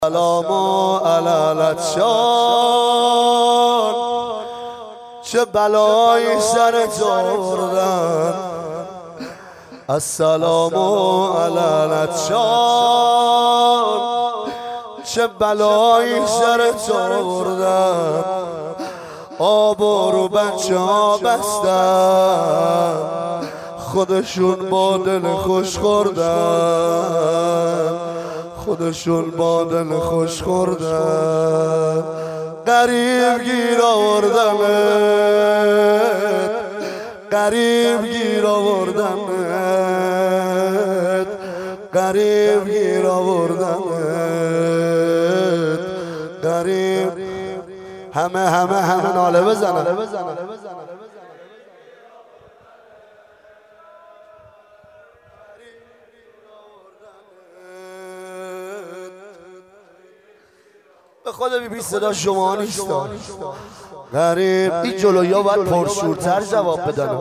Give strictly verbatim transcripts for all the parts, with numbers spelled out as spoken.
السلام علی شان چه بلایی سر آوردن. السلام علی شان چه بلایی سر آوردن. آب رو بچه ها بستن، خودشون با دل خوش خوردن، خودشون با دل خوش خوردن. غریب گیر آوردمت، غریب گیر آوردمت، غریب گیر آوردمت، غریب. همه همه همه ناله بزنن. به خدا بی بی صدا شما نیستم. غریب این جلوی ها باید پرشورتر جواب بدن.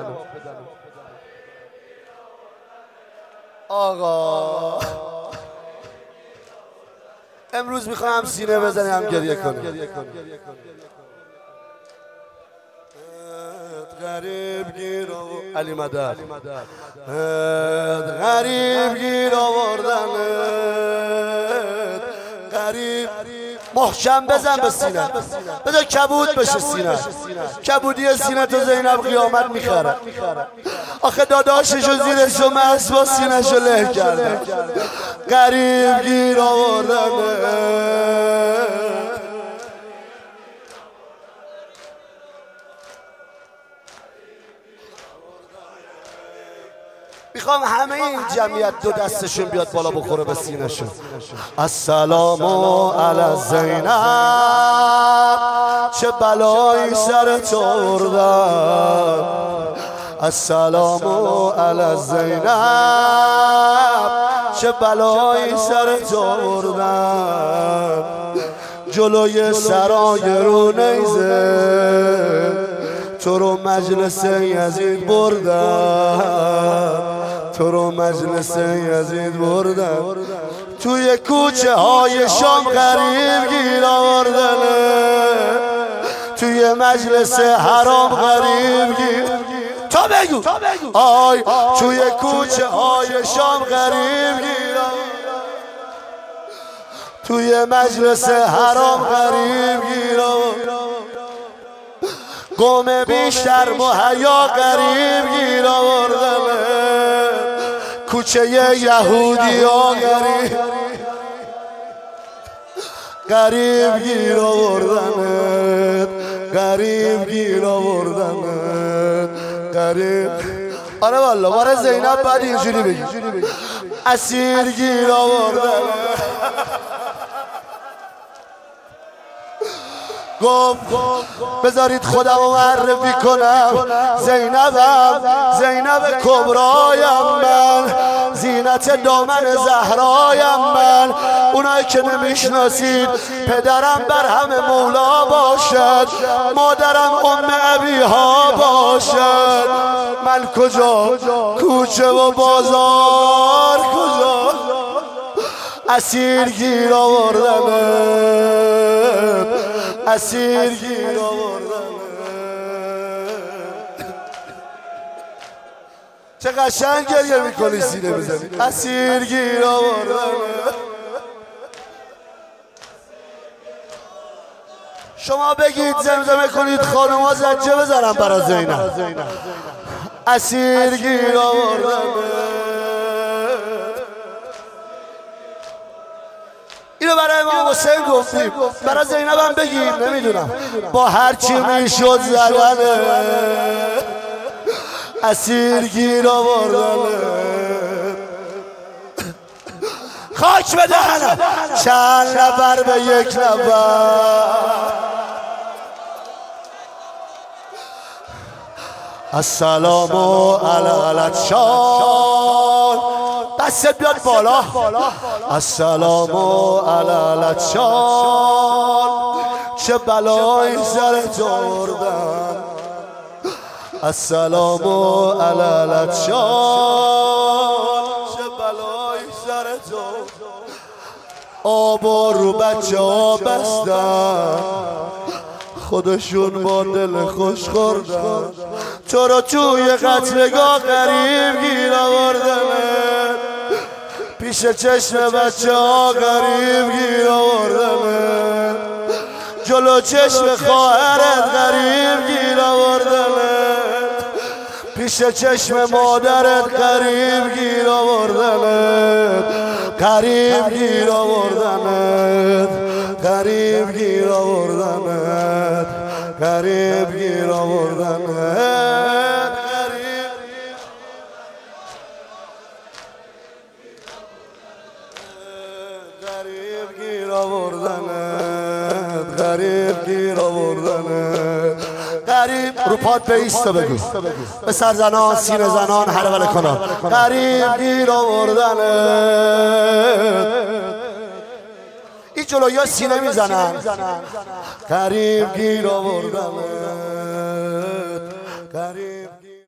آقا امروز میخوام هم سینه بزنی هم گریه کنی. غریب گیر آوردن علی مدد، غریب گیر آوردن، غریب. محکم بزن به سینه، بذار کبود بشه سینه. کبودی سینه تو زینب قیامت میخره. آخه داداششو زیرشو محض با سینه شو له کرده. غریب گیر آوردن. میخوام همه این جمعیت دو دستشون بیاد بالا بخوره به سینه‌شون. السلام علی زینب چه بلایی سرت آوردن. السلام علی زینب چه بلایی سرت آوردن. جلوی سرای رو نیزه تو رو مجلس یزید بردن، تو رو مجلس یزید بردن. توی کوچه های شام غریب گیر آوردن، توی مجلس حرام غریب گیر. تا بگو آی توی کوچه های شام غریب گیر، توی مجلس حرام غریب گیر. قوم بیشتر مهیا غریب گیر آوردن، کوچه یهودی ها غریب غریب گیر آوردن، غریب گیر آوردن، غریب. آره والا باره زینب بعد اینجوری بگی اسیر گیر آوردن. گفت بذارید خودم رو معرفی کنم. زینبم زینب کبرایم من، زینت دامن زهرایم من. اونایی که نمیشناسید پدرم بر همه مولا باشد، مادرم ام ابیها باشد. من کجا کوچه و بازار کجا اسیر گیر آوردم، اسیر گیر آوردن. چه قشنگ گریه میکنی سینه بزنی. اسیر گیر آوردن. شما بگید زمزمه کنید خانم ها زجه بزنم برای زینب. اسیر گیر آوردن. اینو برای امام حسین گفتیم، برای زینب هم بگیم. نمیدونم با هر چی میشد زدنه، اسیر گیر آوردنه. خاک به دهنم چند نفر به یک نفر. السلام علی شان دستت بیاد بالا. السلام علی شان چه بلایی سرت آوردن. السلام علی شان چه بلایی سرت آوردن. آبا رو بچه ها بستن، خودشون با دل خوش خوردن. تو رو توی قتلگاه غریب گیر آوردنت، پیش چشم بچه ها غریب گیر آوردنت، جلو چشم خواهرت غریب گیر آوردنت، پیش چشم مادرت غریب گیر آوردنت، غریب گیر آوردنت، غریب گیر آوردنت، غریب گیر آوردنت، غریب گیر آوردنت، غریب گیر آوردنت، غریب. رو پات بیسته بگو به سر زنان سینه زنان هرول کنان، غریب گیر آوردنت. این جلوی ها سینه میزنن، غریب گیر آوردنت، غریب